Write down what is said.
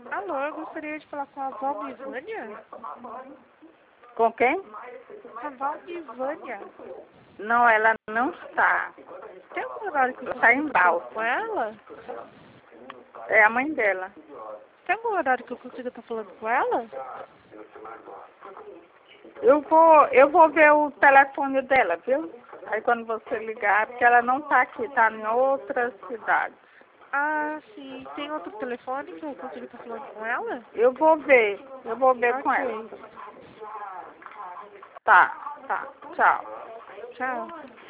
Alô, eu gostaria de falar com a Valdivânia. Com quem? A Valdivânia. Não, ela não está. Tem algum horário que eu Está em consiga falar Balsa. com ela? É a mãe dela. Tem algum horário que eu consiga estar falando com ela? Eu vou ver o telefone dela, viu? Aí quando você ligar, porque ela não está aqui, está em outra cidade. Ah, sim. Tem outro telefone que eu consiga estar falando com ela? Eu vou ver com ela. Ok. Tá, tchau. Tchau.